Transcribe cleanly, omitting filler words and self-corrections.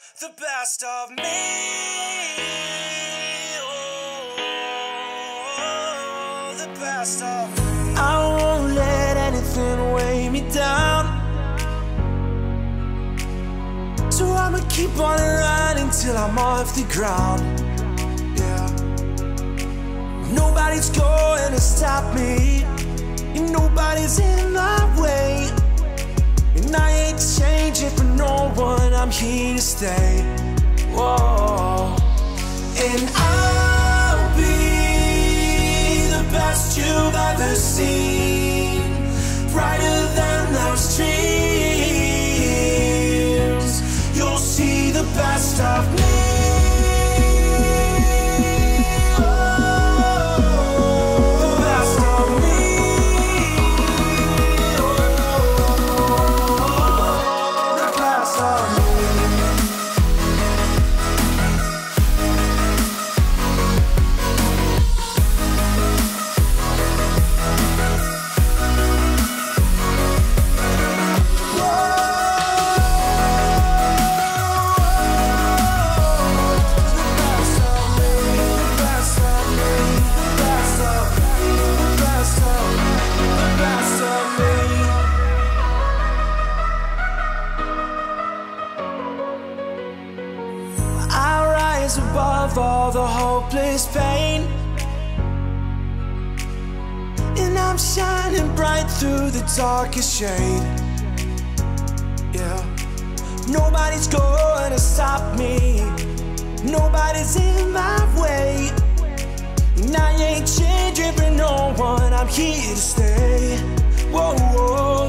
The best of me. Oh, the best of me. I won't let anything weigh me down, so I'ma keep on running till I'm off the ground. Yeah. Nobody's going to stop me, and nobody's in my way. And I ain't changing for no one, I'm here to stay. Whoa. And I'll be the best you've ever seen, brighter than those dreams. You'll see the best of me. Above all the hopeless pain, and I'm shining bright through the darkest shade. Yeah. Nobody's gonna stop me, nobody's in my way, and I ain't changing for no one, I'm here to stay. Whoa, whoa.